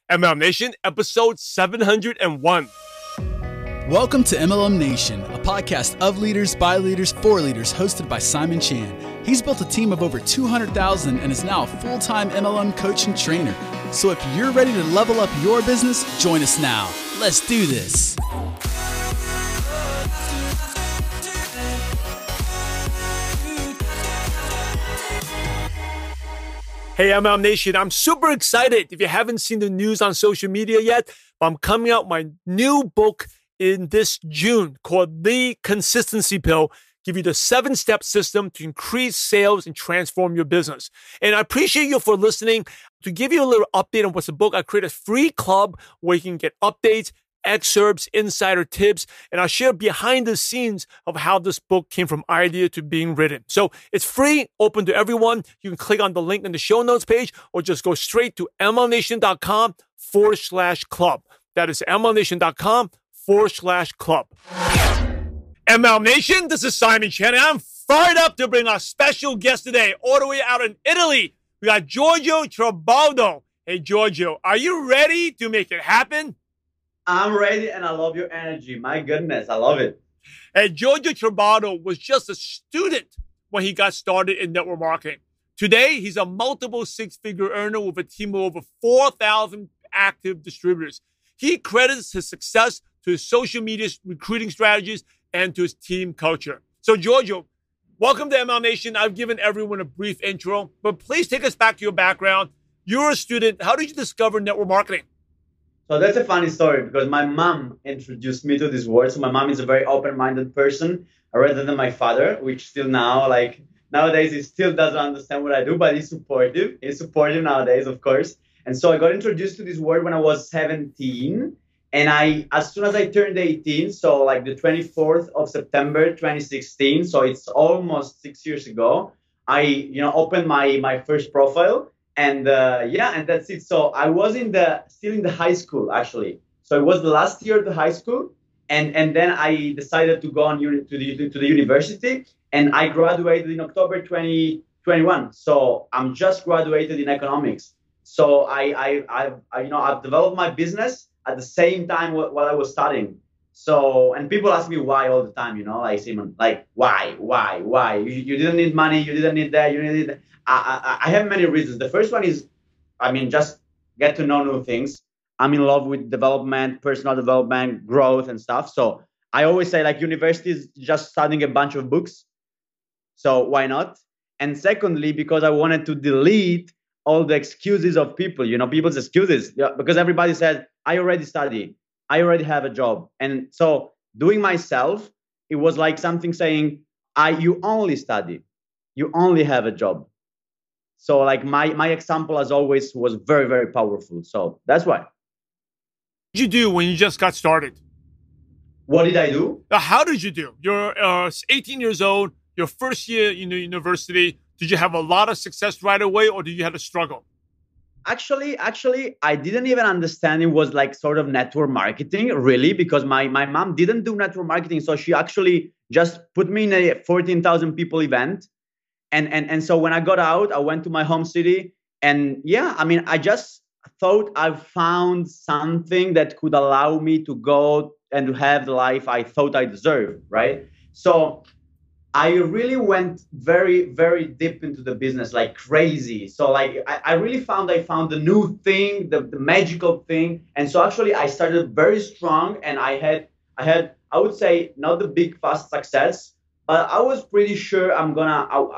MLM Nation, episode 701. Welcome to MLM Nation, a podcast of leaders, by leaders, for leaders, hosted by Simon Chan. He's built a team of over 200,000 and is now a full-time MLM coach and trainer. So if you're ready to level up your business, join us now. Let's do this. Hey, MLM Nation, I'm super excited. If you haven't seen the news on social media yet, I'm coming out my new book in this June called The Consistency Pill. Give you the 7-step system to increase sales and transform your business. And I appreciate you for listening. To give you a little update on what's the book, I created a free club where you can get updates, excerpts, insider tips, and I'll share behind the scenes of how this book came from idea to being written. So it's free, open to everyone. You can click on the link in the show notes page or just go straight to mlmnation.com/club. That is mlmnation.com/club. MLM Nation, this is Simon Chan, and I'm fired up to bring our special guest today, all the way out in Italy. We got Giorgio Trabaldo. Hey, Giorgio, are you ready to make it happen? I'm ready, and I love your energy. My goodness, I love it. Hey, Giorgio Trabaldo was just a student when he got started in network marketing. Today, he's a multiple six-figure earner with a team of over 4,000 active distributors. He credits his success to his social media recruiting strategies and to his team culture. So, Giorgio, welcome to MLM Nation. I've given everyone a brief intro, but please take us back to your background. You're a student. How did you discover network marketing? So that's a funny story because my mom introduced me to this world. So my mom is a very open-minded person rather than my father, which still now, like nowadays, he still doesn't understand what I do, but he's supportive. He's supportive nowadays, of course. And so I got introduced to this world when I was 17. And as soon as I turned 18, so like the 24th of September, 2016, so it's almost 6 years ago, I, opened my first profile. And and that's it. So I was still in the high school, actually. So it was the last year of the high school. And then I decided to go on to the university. And I graduated in October 2021. So I'm just graduated in economics. So I've developed my business at the same time while I was studying. So, and people ask me why all the time, like Simon, like why? You didn't need money, you didn't need that, you didn't need that. I have many reasons. The first one is, just get to know new things. I'm in love with development, personal development, growth and stuff. So I always say like university is just studying a bunch of books. So why not? And secondly, because I wanted to delete all the excuses of people, people's excuses, because everybody says, I already study, I already have a job. And so doing myself, it was like something saying, you only study, you only have a job. So like my example as always was very, very powerful. So that's why. What did you do when you just got started? What did I do? How did you do? You're 18 years old, your first year in the university. Did you have a lot of success right away or did you have to struggle? Actually, I didn't even understand it was like sort of network marketing, really, because my mom didn't do network marketing. So she actually just put me in a 14,000 people event. And so when I got out, I went to my home city. And I just thought I found something that could allow me to go and to have the life I thought I deserved, right? So I really went very, very deep into the business, like crazy. So like I really found the new thing, the magical thing. And so actually I started very strong and I had, I would say, not the big fast success, but I was pretty sure I would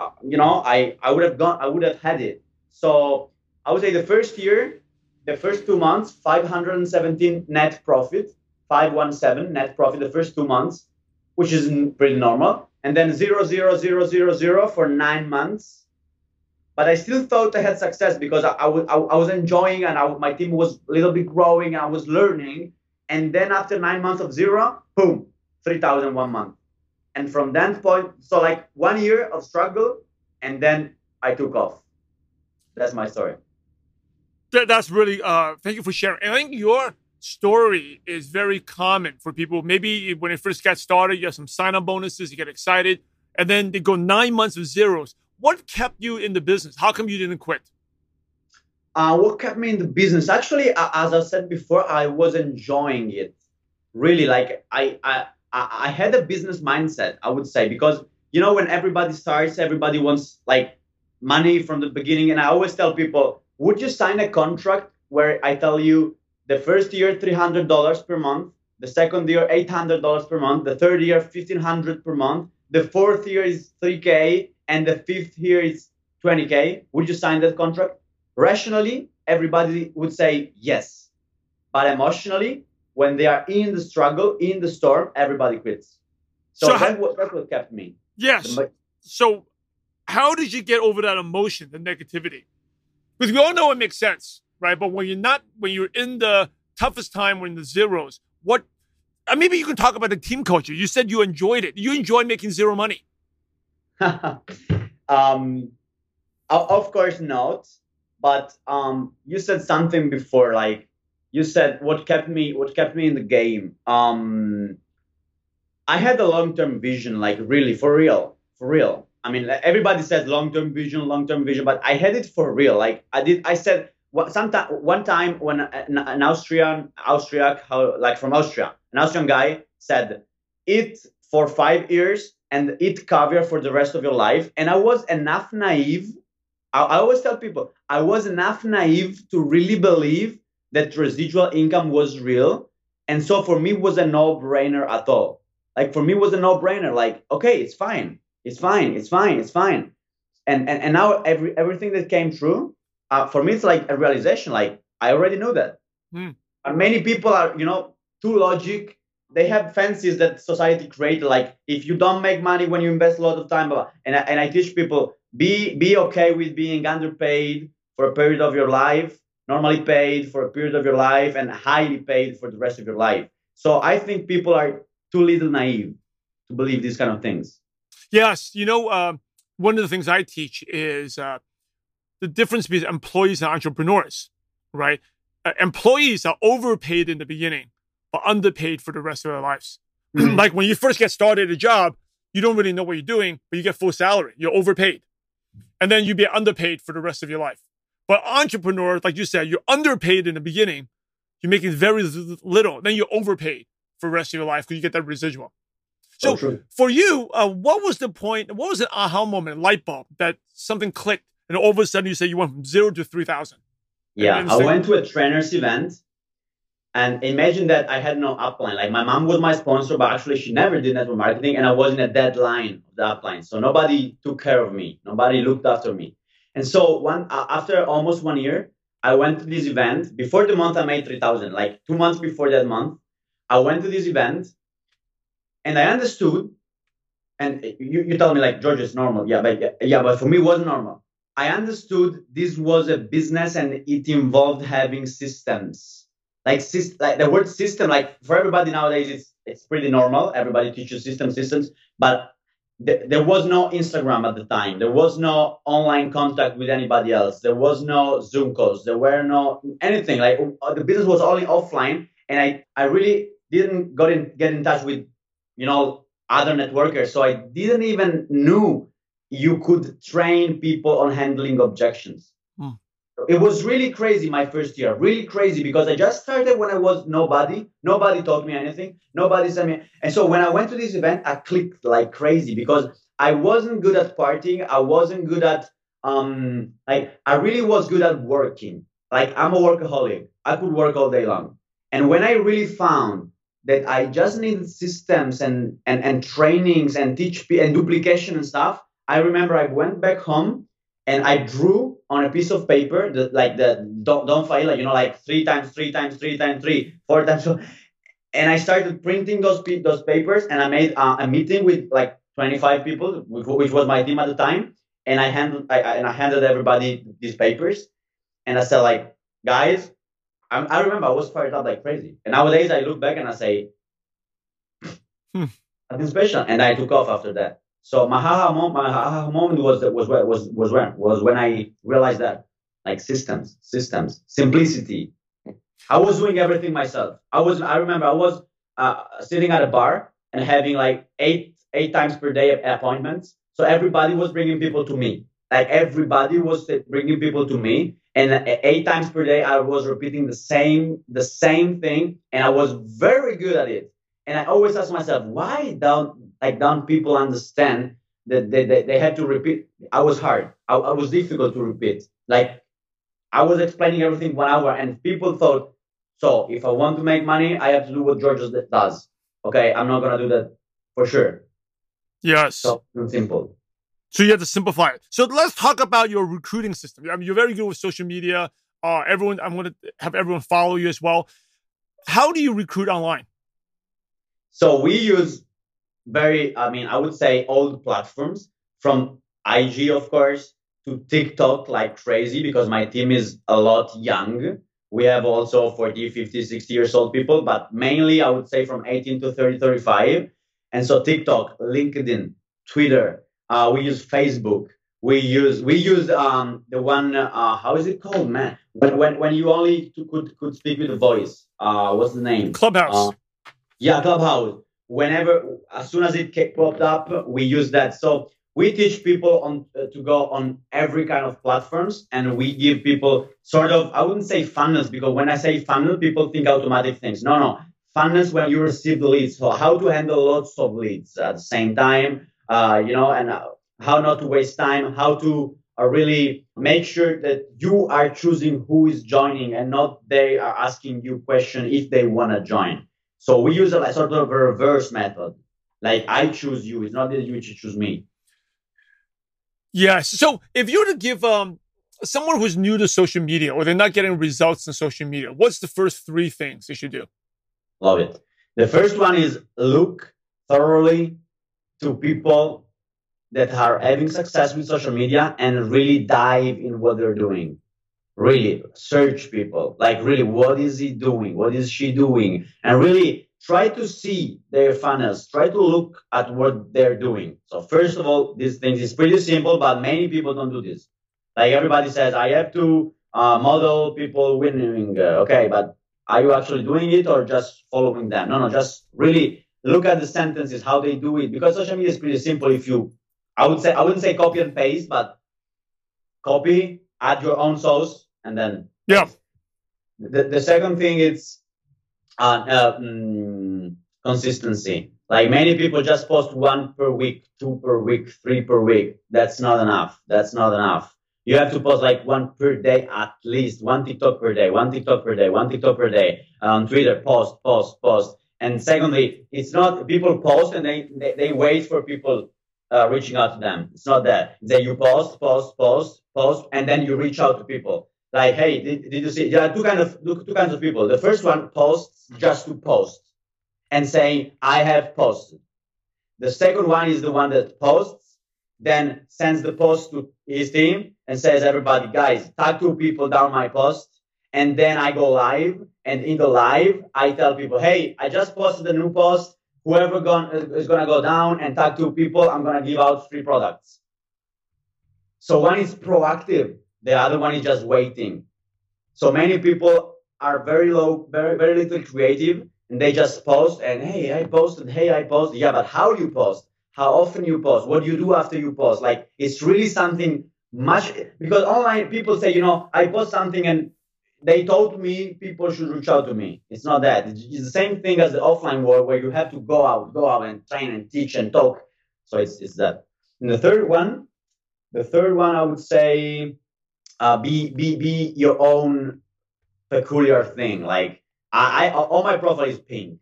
have had it. So I would say the first 2 months, 517 net profit, 517 net profit the first 2 months, which is pretty normal. And then 0.0000 for 9 months. But I still thought I had success because I was enjoying and my team was a little bit growing and I was learning. And then after 9 months of zero, boom, 3,000 1 month. And from that point, so like 1 year of struggle, and then I took off. That's my story. That's really, thank you for sharing. And I think your story is very common for people. Maybe when it first got started, you have some sign-on bonuses, you get excited, and then they go 9 months of zeros. What kept you in the business? How come you didn't quit? What kept me in the business? Actually, as I said before, I was enjoying it. Really, like I had a business mindset, I would say, because when everybody starts, everybody wants like money from the beginning. And I always tell people, would you sign a contract where I tell you the first year $300 per month, the second year $800 per month, the third year $1,500 per month, the fourth year is $3K, and the fifth year is $20K? Would you sign that contract? Rationally, everybody would say yes. But emotionally, when they are in the struggle, in the storm, everybody quits. So that's what kept me. Yes. So how did you get over that emotion, the negativity? Because we all know it makes sense, right? But when you're in the toughest time, when the zeros, maybe you can talk about the team culture. You said you enjoyed it. You enjoyed making zero money. Of course not. But you said something before, like you said, what kept me in the game. I had a long-term vision, like really, for real. I mean, everybody said long-term vision, but I had it for real. Like I said, one time when an Austrian guy said, eat for 5 years and eat caviar for the rest of your life. And I was enough naive. I always tell people, I was enough naive to really believe that residual income was real. And so for me, it was a no-brainer at all. Like for me, it was a no-brainer. Like, okay, it's fine. And now everything that came true, for me, it's like a realization. Like I already knew that. And many people are, too logic. They have fancies that society created. Like if you don't make money when you invest a lot of time, and I teach people, be okay with being underpaid for a period of your life, normally paid for a period of your life, and highly paid for the rest of your life. So I think people are too little naive to believe these kind of things. Yes. One of the things I teach is the difference between employees and entrepreneurs, right? Employees are overpaid in the beginning, but underpaid for the rest of their lives. Like when you first get started at a job, you don't really know what you're doing, but you get full salary. You're overpaid. And then you be underpaid for the rest of your life. But entrepreneurs, like you said, you're underpaid in the beginning. You're making very little. Then you're overpaid for the rest of your life because you get that residual. So for you, what was the point? What was an aha moment, light bulb, that something clicked and all of a sudden you say you went from 0 to 3,000? Yeah, I went to a trainer's event and imagine that I had no upline. Like my mom was my sponsor, but actually she never did network marketing and I was in a deadline of the upline. So nobody took care of me. Nobody looked after me. And so after almost 1 year, I went to this event. Before the month, I made 3,000. Like 2 months before that month, I went to this event and I understood. And you tell me like, George, it's normal. Yeah, but for me, it wasn't normal. I understood this was a business and it involved having systems. Like the word system, like for everybody nowadays, it's pretty normal. Everybody teaches systems, but there was no Instagram at the time. There was no online contact with anybody else. There was no Zoom calls. There were no anything. Like the business was only offline, and I really didn't get in touch with other networkers. So I didn't even knew you could train people on handling objections. It was really crazy my first year, really crazy, because I just started when I was nobody. Nobody taught me anything. Nobody sent me. And so when I went to this event, I clicked like crazy because I wasn't good at partying. I wasn't good at, I really was good at working. Like I'm a workaholic. I could work all day long. And when I really found that I just needed systems and trainings and and duplication and stuff, I remember I went back home and I drew on a piece of paper, don't fail, like 3 times 3 times 3 times 3, 4 times. So, and I started printing those papers, and I made a meeting with like 25 people, which was my team at the time. And I handed everybody these papers, and I said like, guys, I remember I was fired up like crazy. And nowadays I look back and I say, nothing special, and I took off after that. So my aha moment was when I realized that, like systems, simplicity. I was doing everything myself. I remember I was sitting at a bar and having like eight times per day appointments. So everybody was bringing people to me. Like everybody was bringing people to me, And 8 times per day, I was repeating the same thing, and I was very good at it. And I always ask myself, why don't people understand that they had to repeat? I was hard. I was difficult to repeat. Like I was explaining everything 1 hour, and people thought, so if I want to make money, I have to do what George does. Okay, I'm not gonna do that for sure. Yes. So simple. So you have to simplify it. So let's talk about your recruiting system. I mean, you're very good with social media. I'm going to have everyone follow you as well. How do you recruit online? So we use I would say old platforms, from IG, of course, to TikTok like crazy, because my team is a lot young. We have also 40, 50, 60 years old people, but mainly I would say from 18 to 30, 35. And so TikTok, LinkedIn, Twitter, we use Facebook. We use the one, how is it called, man? When you only could speak with a voice. What's the name? Clubhouse. Yeah, Clubhouse. As soon as it popped up, we use that. So we teach people to go on every kind of platforms, and we give people sort of, I wouldn't say funnels, because when I say funnel, people think automatic things. No. Funnels when you receive the leads. So how to handle lots of leads at the same time, and how not to waste time, how to really make sure that you are choosing who is joining and not they are asking you question if they want to join. So we use a sort of a reverse method. Like I choose you. It's not that you choose me. Yes. So if you were to give someone who's new to social media, or they're not getting results in social media, what's the first 3 things they should do? Love it. The first one is look thoroughly to people that are having success with social media and really dive in what they're doing. Really search people. Like really, what is he doing? What is she doing? And really try to see their funnels. Try to look at what they're doing. So first of all, these things is pretty simple, but many people don't do this. Like everybody says, I have to model people winning. Okay, but are you actually doing it or just following them? No, just really look at the sentences, how they do it. Because social media is pretty simple. I wouldn't say copy and paste, but copy, add your own sauce, and then yeah. The second thing is consistency. Like many people just post 1 per week, 2 per week, 3 per week. That's not enough. You have to post like 1 per day at least, 1 TikTok per day, 1 TikTok per day, 1 TikTok per day. On Twitter, post. And secondly, it's not people post and they wait for people reaching out to them. It's not that. It's that you post, and then you reach out to people. Like, hey, did you see? There are two kinds of people. The first one posts just to post and saying, I have posted. The second one is the one that posts, then sends the post to his team and says, everybody, guys, tag 2 people down my post. And then I go live. And in the live, I tell people, hey, I just posted a new post. Whoever is going to go down and tag 2 people, I'm going to give out free products. So one is proactive. The other one is just waiting. So many people are very low, very, very little creative, and they just post and, hey, I posted. Yeah, but how you post? How often you post? What do you do after you post? Like, it's really something much, because online people say, I post something and they told me people should reach out to me. It's not that. It's the same thing as the offline world where you have to go out and train and teach and talk. So it's that. And the third one, I would say, be your own peculiar thing. Like all my profile is pink.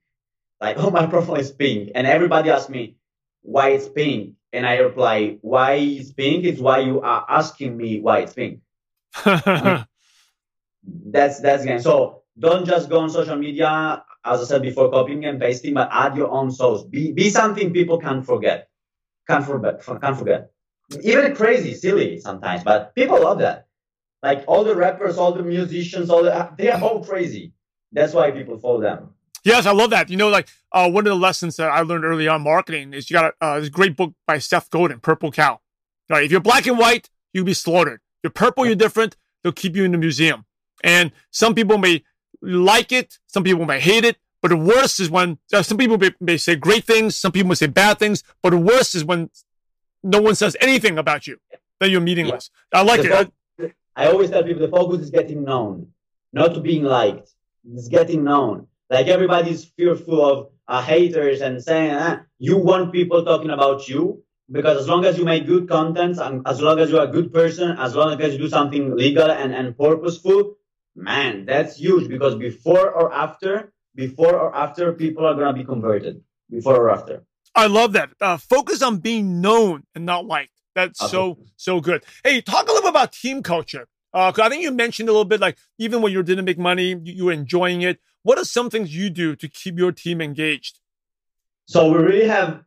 And everybody asks me why it's pink. And I reply, why it's pink? It's why you are asking me why it's pink. That's the game. So don't just go on social media, as I said before, copying and pasting, but add your own sauce. Be something people can't forget. Can't forget. Even crazy, silly sometimes, but people love that. Like all the rappers, all the musicians, they are all crazy. That's why people follow them. Yes, I love that. One of the lessons that I learned early on marketing is you got this great book by Seth Godin, Purple Cow. Right, if you're black and white, you'll be slaughtered. If you're purple, you're different. They'll keep you in the museum. And some people may like it, some people may hate it, but the worst is when some people may say great things, some people may say bad things, but the worst is when no one says anything about you, that you're meaningless. Yeah. I like it. I always tell people the focus is getting known, not being liked. It's getting known. Like everybody's fearful of haters and saying, you want people talking about you, because as long as you make good content, and as long as you're a good person, as long as you do something legal and purposeful, man, that's huge, because before or after, people are going to be converted. Before or after. I love that. Focus on being known and not liked. That's so good. Hey, talk a little bit about team culture. 'Cause I think you mentioned a little bit, like, even when you didn't make money, you were enjoying it. What are some things you do to keep your team engaged? So we really have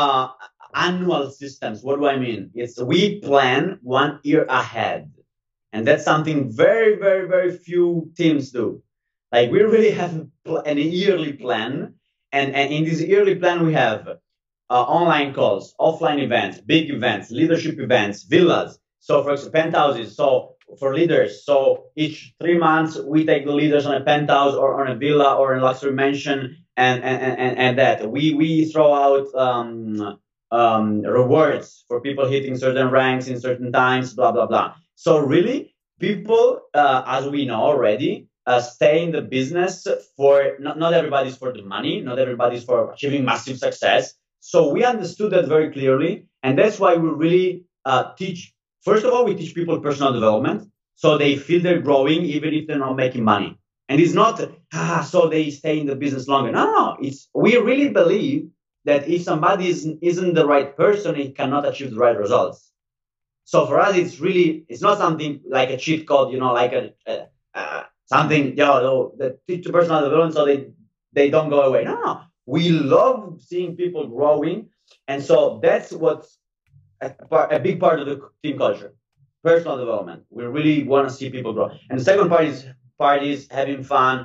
annual systems. What do I mean? It's we plan 1 year ahead. And that's something very, very, very few teams do. Like we really have an yearly plan. And in this yearly plan, we have online calls, offline events, big events, leadership events, villas. So for example, penthouses. So for leaders, so each 3 months we take the leaders on a penthouse or on a villa or a luxury mansion, and that we throw out rewards for people hitting certain ranks in certain times, blah blah blah. So really, people, as we know already, stay in the business for not everybody's for the money, not everybody's for achieving massive success. So we understood that very clearly, and that's why we really teach. First of all, we teach people personal development, so they feel they're growing even if they're not making money. And it's not so they stay in the business longer. No. It's we really believe that if somebody isn't the right person, he cannot achieve the right results. So for us, it's not something like a cheat code, like something that teach personal development so they don't go away. No. We love seeing people growing, and so that's what's a big part of the team culture, personal development. We really want to see people grow. And the second part is parties, having fun.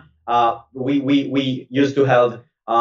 We used to have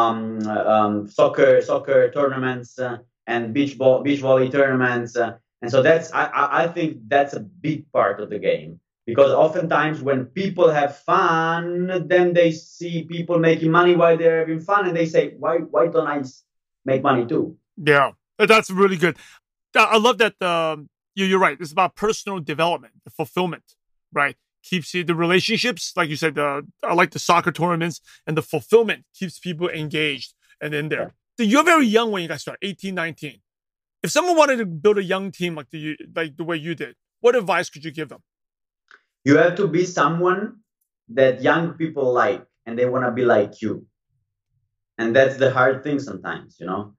soccer tournaments and beach volley tournaments, and so that's I think that's a big part of the game, because oftentimes when people have fun, then they see people making money while they're having fun, and they say, why don't I make money too? Yeah, that's really good. I love that. You're right. It's about personal development, the fulfillment, right? Keeps you the relationships, like you said. I like the soccer tournaments, and the fulfillment keeps people engaged and in there. So you're very young when you guys start, 18, 19. If someone wanted to build a young team like the way you did, what advice could you give them? You have to be someone that young people like, and they want to be like you. And that's the hard thing sometimes,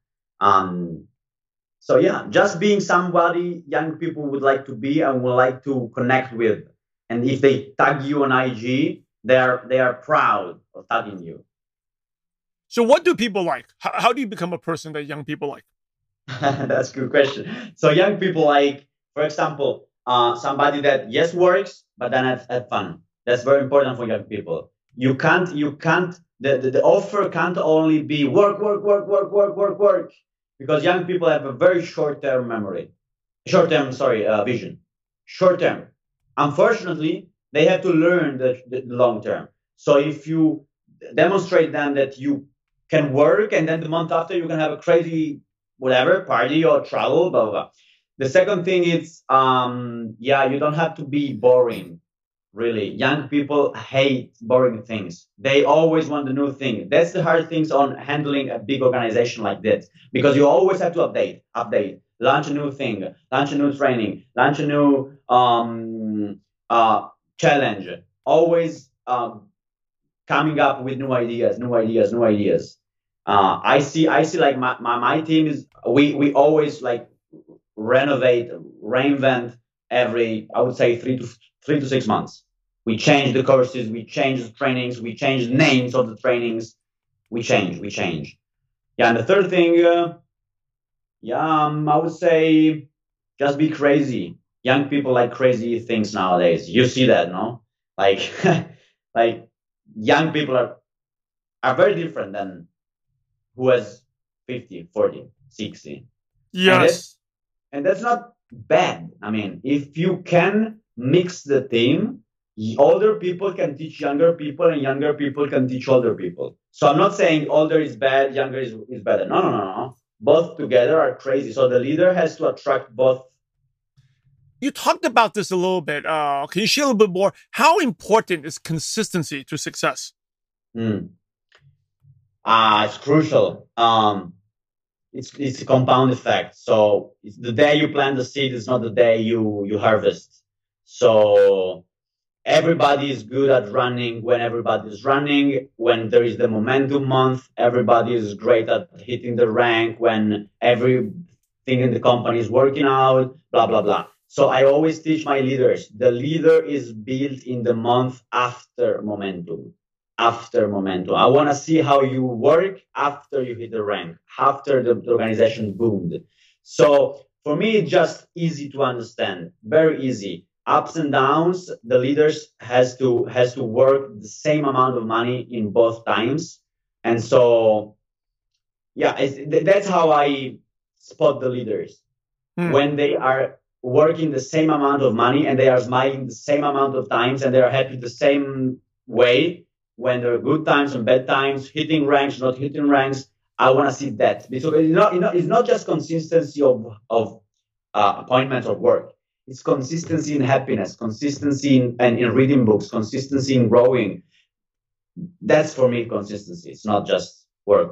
So yeah, just being somebody young people would like to be and would like to connect with. And if they tag you on IG, they are proud of tagging you. So what do people like? How do you become a person that young people like? That's a good question. So young people like, for example, somebody that works, but then have fun. That's very important for young people. You can't. The offer can't only be work, because young people have a very short-term vision. Short-term. Unfortunately, they have to learn the long-term. So if you demonstrate them that you can work, and then the month after you can have a crazy party or travel, blah blah blah. The second thing is, you don't have to be boring. Really, young people hate boring things. They always want the new thing. That's the hard things on handling a big organization like this, because you always have to update, launch a new thing, launch a new training, launch a new challenge. Always coming up with new ideas. I see like my team is we always like reinvent every, I would say 3 to 6 months. We change the courses, we change the trainings, we change the names of the trainings. We change. Yeah, and the third thing, I would say just be crazy. Young people like crazy things nowadays. You see that, no? Like, like young people are very different than who has 50, 40, 60. Yes. And that's not bad. I mean, if you can mix the team, older people can teach younger people, and younger people can teach older people. So I'm not saying older is bad, younger is better. No. Both together are crazy. So the leader has to attract both. You talked about this a little bit. Can you share a little bit more? How important is consistency to success? It's crucial. It's a compound effect. So it's the day you plant the seed is not the day you harvest. So everybody is good at running when everybody is running. When there is the momentum month, everybody is great at hitting the rank. When everything in the company is working out, blah, blah, blah. So I always teach my leaders, the leader is built in the month after momentum. After momentum. I want to see how you work after you hit the rank, after the organization boomed. So for me, it's just easy to understand, very easy. Ups and downs, the leaders has to work the same amount of money in both times. And so, yeah, that's how I spot the leaders. When they are working the same amount of money and they are smiling the same amount of times and they are happy the same way, when there are good times and bad times, hitting ranks, not hitting ranks, I want to see that. Because it's not just consistency of appointments or work. It's consistency in happiness, consistency in reading books, consistency in growing. That's for me consistency. It's not just work.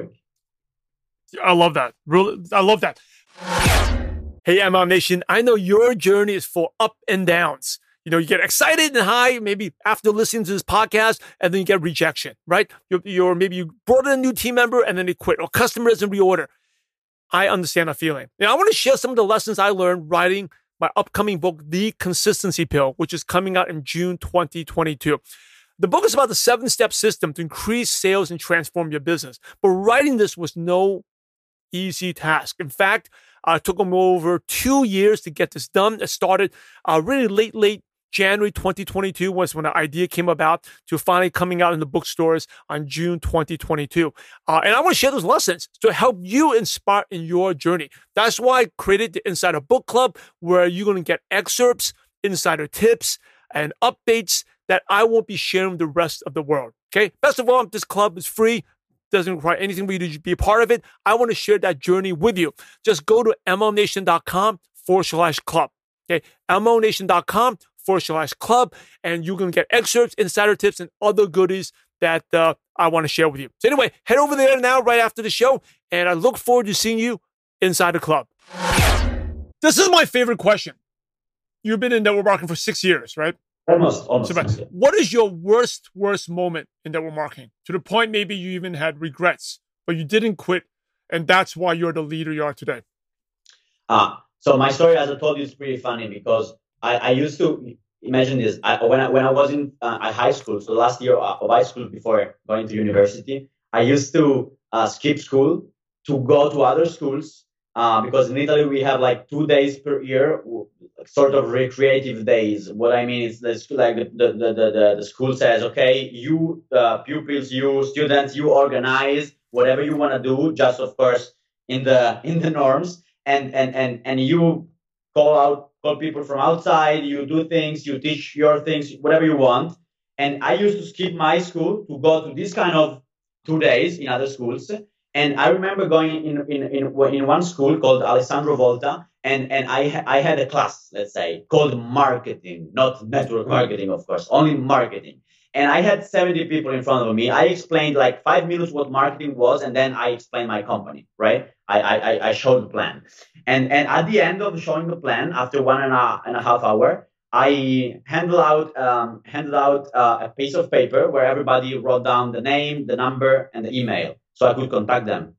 I love that. Really, I love that. Hey, MLM Nation, I know your journey is full up and downs. You know, you get excited and high, maybe after listening to this podcast, and then you get rejection, right? Maybe you brought in a new team member and then they quit, or customer doesn't reorder. I understand that feeling. Now, I want to share some of the lessons I learned writing my upcoming book, The Consistency Pill, which is coming out in June 2022. The book is about the 7-step system to increase sales and transform your business. But writing this was no easy task. In fact, it took them over 2 years to get this done. It started really late January 2022 was when the idea came about to finally coming out in the bookstores on June 2022. And I want to share those lessons to help you inspire in your journey. That's why I created the Insider Book Club, where you're going to get excerpts, insider tips, and updates that I won't be sharing with the rest of the world. Okay. Best of all, this club is free. Doesn't require anything for you to be a part of it. I want to share that journey with you. Just go to mlmnation.com/club. Okay. mlmnation.com/club. And you're going to get excerpts, insider tips, and other goodies that I want to share with you. So anyway, head over there now right after the show. And I look forward to seeing you inside the club. This is my favorite question. You've been in network marketing for 6 years, right? Almost. So, what is your worst moment in network marketing? To the point maybe you even had regrets, but you didn't quit, and that's why you're the leader you are today. So my story, as I told you, is pretty funny because I used to imagine this. When I was in high school, so the last year of high school before going to university, I used to skip school to go to other schools because in Italy we have like 2 days per year, sort of recreative days. What I mean is the school says, okay, you pupils, you students, you organize whatever you want to do, just of course in the norms, and you call people from outside, you do things, you teach your things, whatever you want. And I used to skip my school to go to this kind of 2 days in other schools. And I remember going in one school called Alessandro Volta, and I had a class, let's say, called marketing, not network marketing, of course, only marketing. And I had 70 people in front of me. I explained like 5 minutes what marketing was, and then I explained my company, right? I showed the plan. And at the end of showing the plan, after 1.5 hours, I handed out a piece of paper where everybody wrote down the name, the number, and the email, so I could contact them.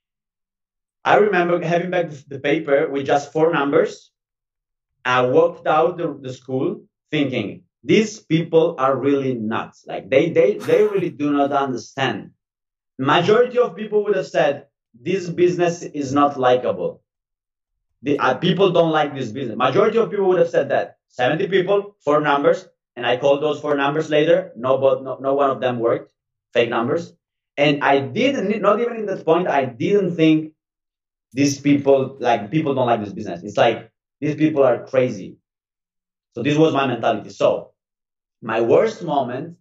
I remember having back the paper with just 4 numbers. I walked out the school thinking, these people are really nuts. Like they really do not understand. Majority of people would have said, this business is not likable. People don't like this business. Majority of people would have said that. 70 people, 4 numbers, and I called those 4 numbers later. No one of them worked. Fake numbers. And I didn't, not even in that point, I didn't think these people don't like this business. It's like, these people are crazy. So this was my mentality. So my worst moment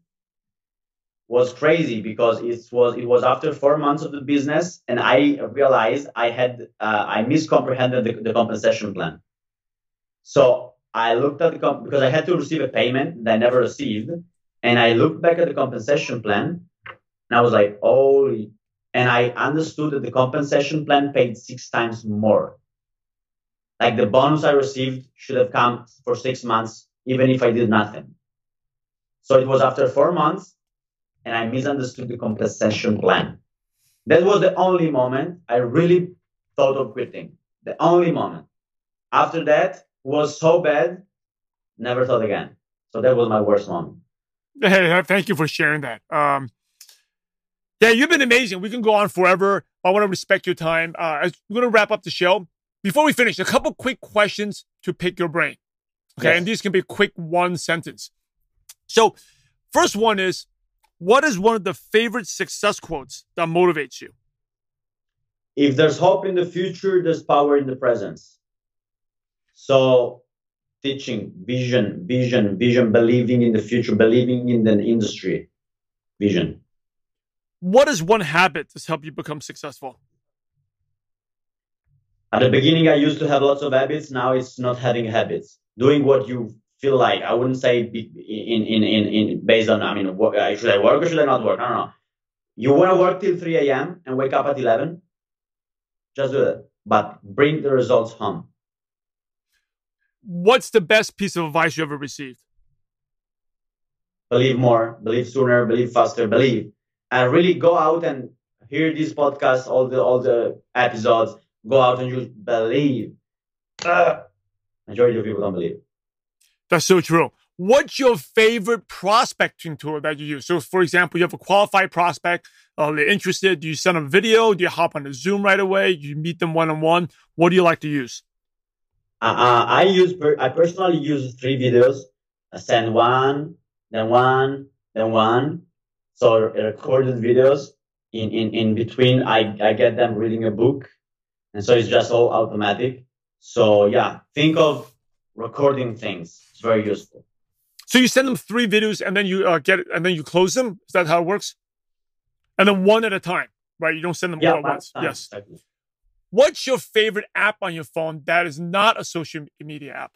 was crazy because it was after 4 months of the business, and I realized I miscomprehended the compensation plan. So I looked at because I had to receive a payment that I never received. And I looked back at the compensation plan and I was like, holy, and I understood that the compensation plan paid 6 times more. Like the bonus I received should have come for 6 months, even if I did nothing. So it was after 4 months and I misunderstood the compensation plan. That was the only moment I really thought of quitting. The only moment. After that was so bad, never thought again. So that was my worst moment. Hey, thank you for sharing that. Yeah, you've been amazing. We can go on forever. I want to respect your time. We're going to wrap up the show. Before we finish, a couple quick questions to pick your brain. Okay, yes. And these can be quick one sentence. So, first one is, what is one of the favorite success quotes that motivates you? If there's hope in the future, there's power in the present. So, teaching, vision, believing in the future, believing in the industry, vision. What is one habit that's helped you become successful? At the beginning, I used to have lots of habits. Now it's not having habits. Doing what you feel like. I wouldn't say in based on, should I work or should I not work? No. You want to work till 3 a.m. and wake up at 11? Just do it. But bring the results home. What's the best piece of advice you ever received? Believe more, believe sooner, believe faster, believe. And really go out and hear these podcasts, all the episodes. Go out and just believe. Majority of people don't believe. That's so true. What's your favorite prospecting tool that you use? So, for example, you have a qualified prospect. They're interested. Do you send them a video? Do you hop on a Zoom right away? Do you meet them one-on-one? What do you like to use? I personally use 3 videos. I send one, then one, then one. So recorded videos. In between, I get them reading a book. And so it's just all automatic. So yeah, think of recording things. It's very useful. So you send them 3 videos and then you get it, and then you close them? Is that how it works? And then one at a time, right? You don't send them all at once. Yes. Exactly. What's your favorite app on your phone that is not a social media app?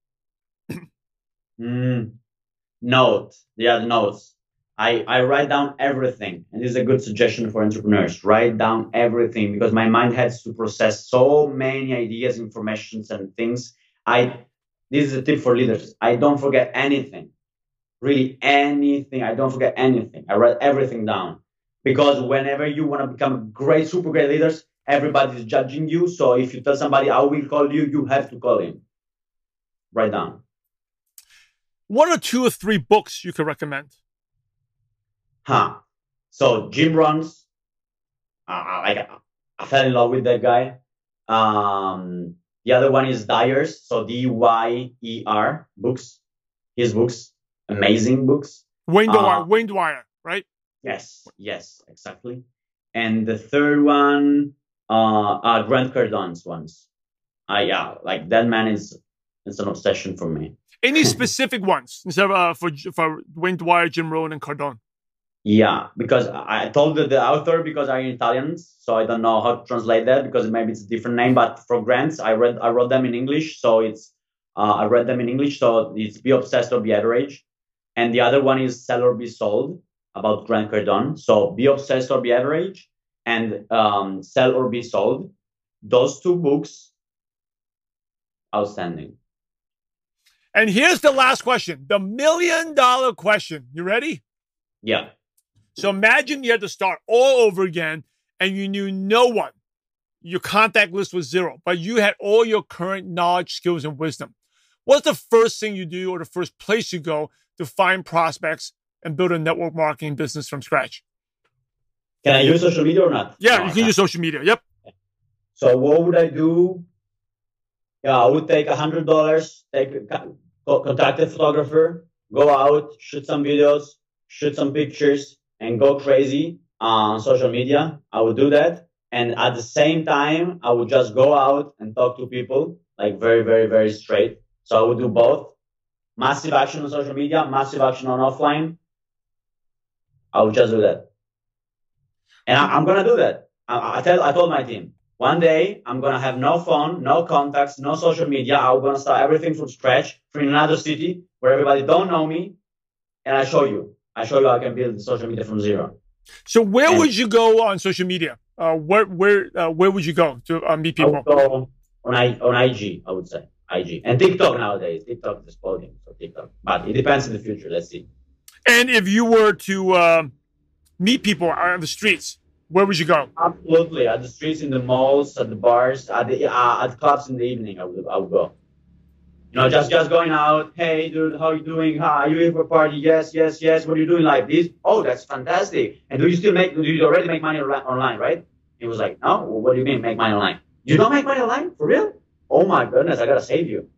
Note. Yeah, notes. I write down everything. And this is a good suggestion for entrepreneurs. Write down everything because my mind has to process so many ideas, informations, and things. This is a tip for leaders. I don't forget anything. Really anything. I don't forget anything. I write everything down. Because whenever you want to become great, super great leaders, everybody's judging you. So if you tell somebody, I will call you, you have to call him. Write down. 1 or 2 or 3 books you could recommend? So Jim Rohn's, I fell in love with that guy. The other one is Dyer's, so Dyer books. His books, amazing books. Wayne Dyer, right? Yes, exactly. And the third one, Grant Cardone's ones. Like that man it's an obsession for me. Any specific ones instead of for Wayne Dyer, Jim Rohn, and Cardone? Yeah, because I told the author because I'm Italians, so I don't know how to translate that because maybe it's a different name. But for Grants, I wrote them in English, so I read them in English, so it's Be Obsessed or Be Average, and the other one is Sell or Be Sold about Grant Cardone. So Be Obsessed or Be Average and Sell or Be Sold. Those 2 books, outstanding. And here's the last question, the $1 million question. You ready? Yeah. So imagine you had to start all over again and you knew no one. Your contact list was 0, but you had all your current knowledge, skills, and wisdom. What's the first thing you do or the first place you go to find prospects and build a network marketing business from scratch? Can I use social media or not? Yeah, you can use social media. Yep. So what would I do? Yeah, I would take $100, contact a photographer, go out, shoot some videos, shoot some pictures, and go crazy on social media. I would do that. And at the same time, I would just go out and talk to people, like very, very, very straight. So I would do both. Massive action on social media, massive action on offline. I would just do that. And I'm going to do that. I told my team, One day, I'm going to have no phone, no contacts, no social media. I'm going to start everything from scratch from another city where everybody don't know me. And I show you how I can build social media from zero. So where would you go on social media? Where would you go to meet people? I would go on IG, I would say. IG. And TikTok nowadays. TikTok is exploding. So TikTok. But it depends in the future. Let's see. And if you were to meet people on the streets, where would you go? Absolutely. At the streets, in the malls, at the bars, at clubs in the evening, I would go. Just going out. Hey, dude, how you doing? Hi, are you here for a party? Yes. What are you doing like this? Oh, that's fantastic. And do you already make money online, right? He was like, no, what do you mean make money online? You don't make money online? For real? Oh my goodness, I got to save you.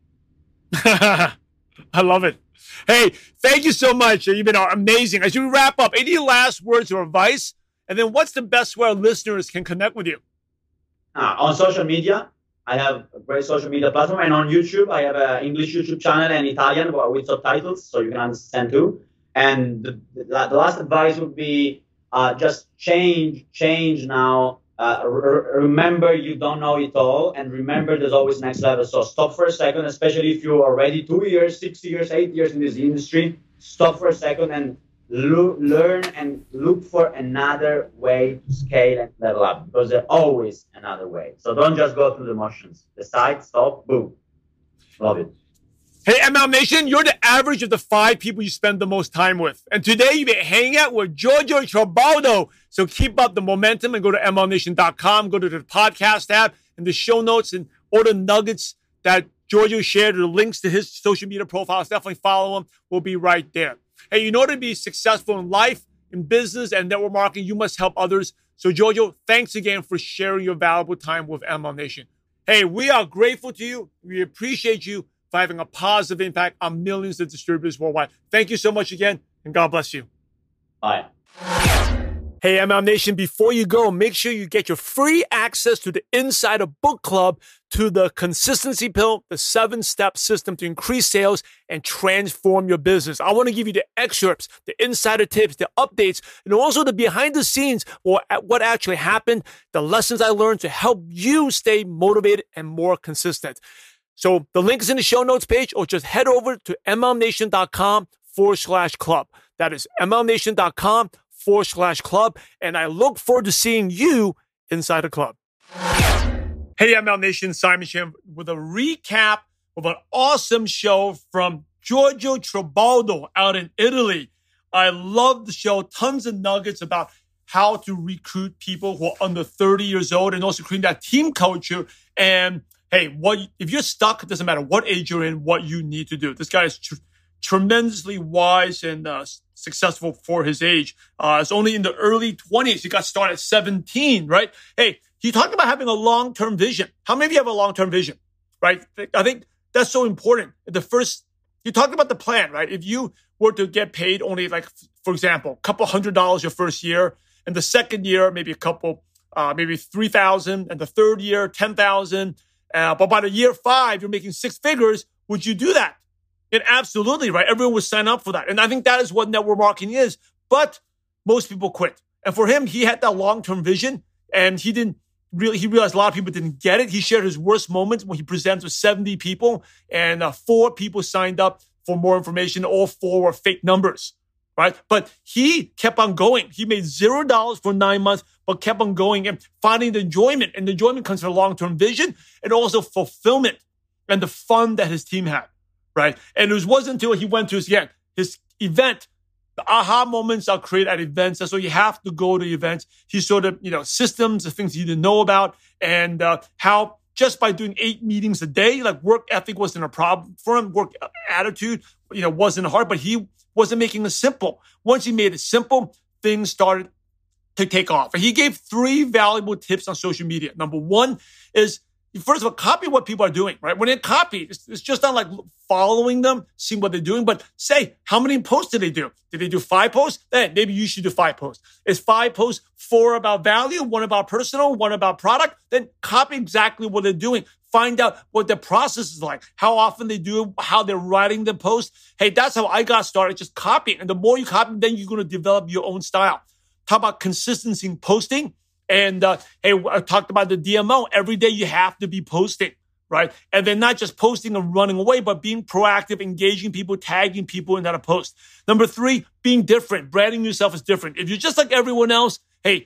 I love it. Hey, thank you so much. You've been amazing. As you wrap up, any last words or advice? And then what's the best way our listeners can connect with you? On social media, I have a great social media platform. And on YouTube, I have an English YouTube channel and Italian with subtitles, so you can understand too. And the last advice would be just change now. Remember, you don't know it all. And remember, there's always next level. So stop for a second, especially if you're already 2 years, 6 years, 8 years in this industry. Stop for a second and learn and look for another way to scale and level up, because there's always another way. So don't just go through the motions. Decide, stop, boom. Love it. Hey, MLM Nation, you're the average of the 5 people you spend the most time with. And today you've been hanging out with Giorgio Trabaldo. So keep up the momentum and go to MLMNation.com, go to the podcast app and the show notes and all the nuggets that Giorgio shared, or the links to his social media profiles. Definitely follow him. We'll be right there. Hey, in order to be successful in life, in business, and network marketing, you must help others. So, Giorgio, thanks again for sharing your valuable time with MLM Nation. Hey, we are grateful to you. We appreciate you for having a positive impact on millions of distributors worldwide. Thank you so much again, and God bless you. Bye. Hey, MLM Nation, before you go, make sure you get your free access to the Insider Book Club, to the Consistency Pill, the 7-step system to increase sales and transform your business. I want to give you the excerpts, the insider tips, the updates, and also the behind the scenes, or what actually happened, the lessons I learned to help you stay motivated and more consistent. So the link is in the show notes page, or just head over to MLMNation.com/club. That is MLMNation.com/club. And I look forward to seeing you inside the club. Hey, MLM Nation, Simon Chan with a recap of an awesome show from Giorgio Trabaldo out in Italy. I love the show. Tons of nuggets about how to recruit people who are under 30 years old, and also creating that team culture. And hey, if you're stuck, it doesn't matter what age you're in, what you need to do. This guy is tremendously wise and successful for his age. It's only in the early 20s. He got started at 17, right? Hey, he talked about having a long-term vision. How many of you have a long-term vision, right? I think that's so important. You talked about the plan, right? If you were to get paid only, like, for example, a couple $100 your first year, and the second year, maybe maybe $3,000, and the third year, $10,000, but by the year 5, you're making 6 figures, would you do that? And absolutely, right? Everyone would sign up for that. And I think that is what network marketing is. But most people quit. And for him, he had that long-term vision, and he realized a lot of people didn't get it. He shared his worst moments when he presented to 70 people, and 4 people signed up for more information. All 4 were fake numbers, right? But he kept on going. He made $0 for 9 months, but kept on going and finding the enjoyment. And the enjoyment comes from long-term vision and also fulfillment and the fun that his team had, right? And it wasn't until he went to his event. The aha moments are created at events. That's why you have to go to events. He showed them, systems, the things he didn't know about, and how just by doing 8 meetings a day, like, work ethic wasn't a problem for him. Work attitude, wasn't hard, but he wasn't making it simple. Once he made it simple, things started to take off. And he gave 3 valuable tips on social media. Number 1 is, first of all, copy what people are doing, right? When they copy, it's just not like following them, seeing what they're doing, but say, how many posts did they do? Did they do 5 posts? Then maybe you should do 5 posts. Is 5 posts 4 about value, 1 about personal, 1 about product? Then copy exactly what they're doing. Find out what their process is like, how often they do it, how they're writing the post. Hey, that's how I got started, just copying. And the more you copy, then you're going to develop your own style. Talk about consistency in posting And hey, I talked about the DMO. Every day you have to be posting, right? And then not just posting and running away, but being proactive, engaging people, tagging people in that post. Number 3, being different, branding yourself as different. If you're just like everyone else, hey,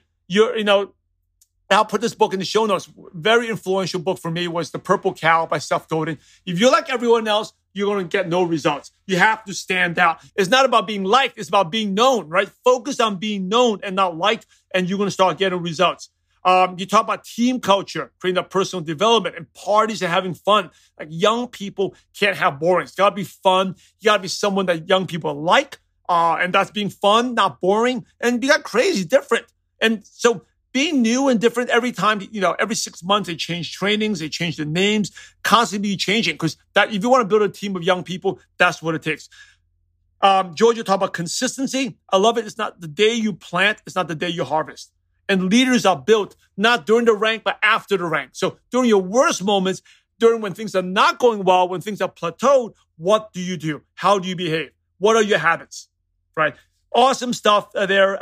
I'll put this book in the show notes. Very influential book for me was The Purple Cow by Seth Godin. If you're like everyone else, you're going to get no results. You have to stand out. It's not about being liked. It's about being known, right? Focus on being known and not liked, and you're going to start getting results. You talk about team culture, creating that personal development, and parties and having fun. Like, young people can't have boring. It's got to be fun. You got to be someone that young people like, and that's being fun, not boring, and you got crazy, different. And so being new and different every time, every 6 months, they change trainings, they change the names, constantly changing, because that, if you want to build a team of young people, that's what it takes. George, you talk about consistency. I love it. It's not the day you plant, it's not the day you harvest. And leaders are built not during the rank, but after the rank. So during your worst moments, during when things are not going well, when things are plateaued, what do you do? How do you behave? What are your habits? Right? Awesome stuff there.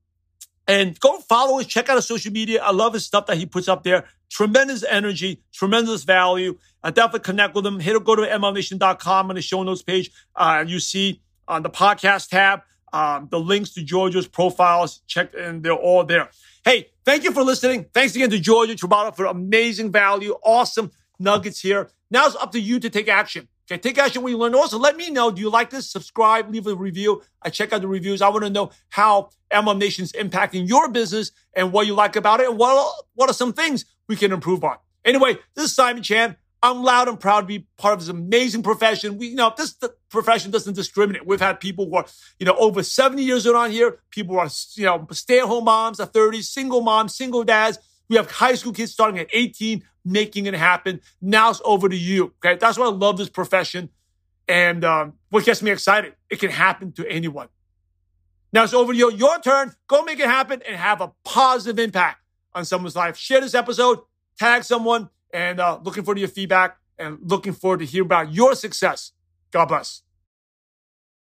And go follow us. Check out his social media. I love his stuff that he puts up there. Tremendous energy, tremendous value. Definitely connect with him. Go to MLMNation.com on the show notes page. You see on the podcast tab, the links to Giorgio's profiles. Check, and they're all there. Hey, thank you for listening. Thanks again to Giorgio Trubato for amazing value. Awesome nuggets here. Now it's up to you to take action. Okay, take action when you learn. Also, let me know, do you like this? Subscribe, leave a review. I check out the reviews. I want to know how MLM Nation is impacting your business and what you like about it, and what are some things we can improve on. Anyway, this is Simon Chan. I'm loud and proud to be part of this amazing profession. This profession doesn't discriminate. We've had people who are, over 70 years old on here. People who are, stay-at-home moms, 30s, single moms, single dads. We have high school kids starting at 18, making it happen. Now it's over to you. Okay, that's why I love this profession, and what gets me excited, it can happen to anyone. Now it's over to you. Your turn. Go make it happen and have a positive impact on someone's life. Share this episode, tag someone, and looking forward to your feedback and looking forward to hear about your success. God bless.